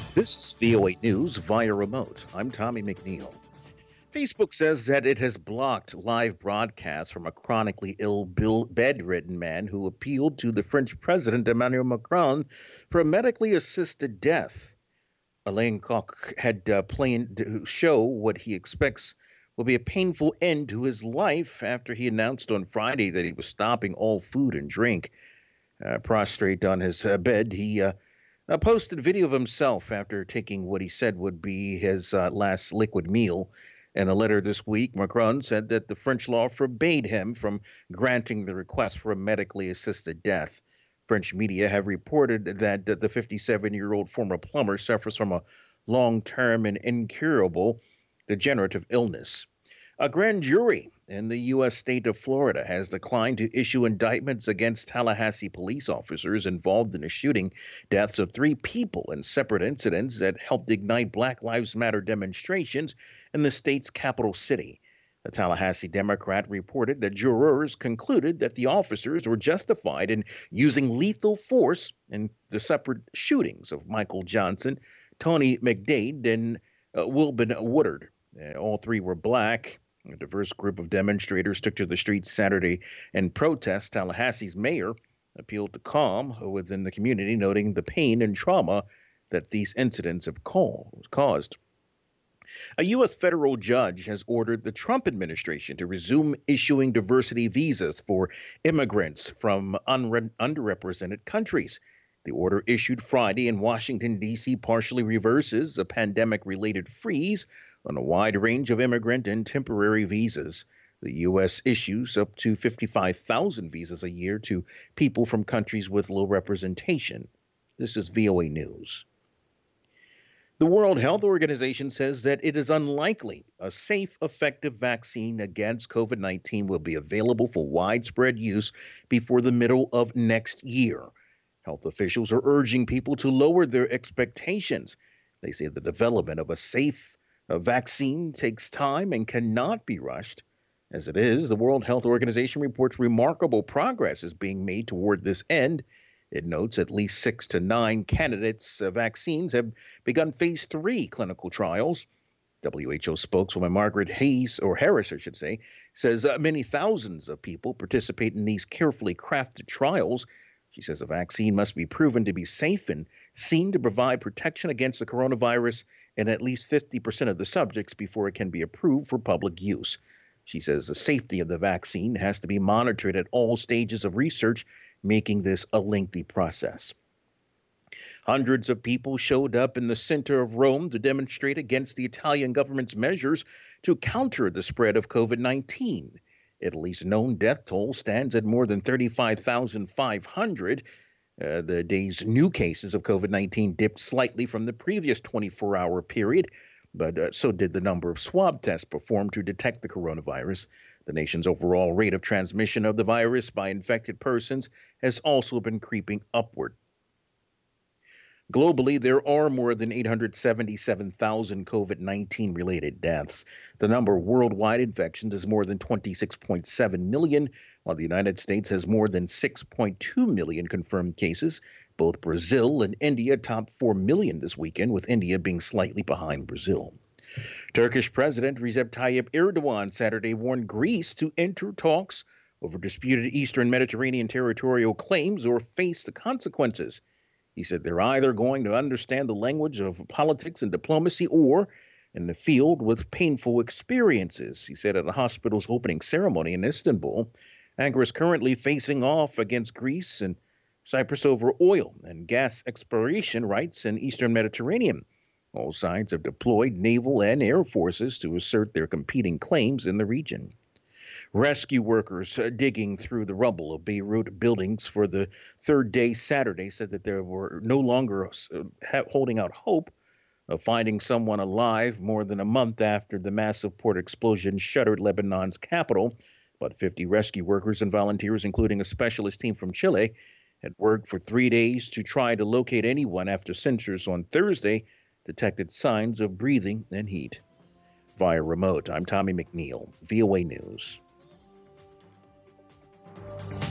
This is VOA News via remote. I'm Tommy McNeil. Facebook says that it has blocked live broadcasts from a chronically ill, bedridden man who appealed to the French President Emmanuel Macron for a medically assisted death. Alain Coq had planned to show what he expects will be a painful end to his life after he announced on Friday that he was stopping all food and drink. Prostrate on his bed, he posted a video of himself after taking what he said would be his last liquid meal. In a letter this week, Macron said that the French law forbade him from granting the request for a medically assisted death. French media have reported that the 57-year-old former plumber suffers from a long-term and incurable degenerative illness. A grand jury in the U.S. state of Florida has declined to issue indictments against Tallahassee police officers involved in the shooting deaths of three people in separate incidents that helped ignite Black Lives Matter demonstrations in the state's capital city. The Tallahassee Democrat reported that jurors concluded that the officers were justified in using lethal force in the separate shootings of Michael Johnson, Tony McDade, and Wilbin Woodard. All three were black. A diverse group of demonstrators took to the streets Saturday in protest. Tallahassee's mayor appealed to calm within the community, noting the pain and trauma that these incidents have caused. A U.S. federal judge has ordered the Trump administration to resume issuing diversity visas for immigrants from underrepresented countries. The order issued Friday in Washington, D.C., partially reverses a pandemic related freeze on a wide range of immigrant and temporary visas. The U.S. issues up to 55,000 visas a year to people from countries with low representation. This is VOA News. The World Health Organization says that it is unlikely a safe, effective vaccine against COVID-19 will be available for widespread use before the middle of next year. Health officials are urging people to lower their expectations. They say the development of a safe vaccine takes time and cannot be rushed. As it is, the World Health Organization reports remarkable progress is being made toward this end. It notes at least 6 to 9 candidates' vaccines have begun phase 3 clinical trials. WHO spokeswoman Margaret Harris, says many thousands of people participate in these carefully crafted trials. She says a vaccine must be proven to be safe and seen to provide protection against the coronavirus in at least 50% of the subjects before it can be approved for public use. She says the safety of the vaccine has to be monitored at all stages of research, making this a lengthy process. Hundreds of people showed up in the center of Rome to demonstrate against the Italian government's measures to counter the spread of COVID-19. Italy's known death toll stands at more than 35,500. The day's new cases of COVID-19 dipped slightly from the previous 24-hour period, but so did the number of swab tests performed to detect the coronavirus. The nation's overall rate of transmission of the virus by infected persons has also been creeping upward. Globally, there are more than 877,000 COVID-19 related deaths. The number of worldwide infections is more than 26.7 million, while the United States has more than 6.2 million confirmed cases. Both Brazil and India topped 4 million this weekend, with India being slightly behind Brazil. Turkish President Recep Tayyip Erdogan Saturday warned Greece to enter talks over disputed Eastern Mediterranean territorial claims or face the consequences. He said they're either going to understand the language of politics and diplomacy or in the field with painful experiences. He said at a hospital's opening ceremony in Istanbul, Ankara is currently facing off against Greece and Cyprus over oil and gas exploration rights in Eastern Mediterranean. All sides have deployed naval and air forces to assert their competing claims in the region. Rescue workers digging through the rubble of Beirut buildings for the third day Saturday said that they were no longer holding out hope of finding someone alive more than a month after the massive port explosion shuttered Lebanon's capital. About 50 rescue workers and volunteers, including a specialist team from Chile, had worked for 3 days to try to locate anyone after sensors on Thursday detected signs of breathing and heat. Via remote, I'm Tommy McNeil, VOA News.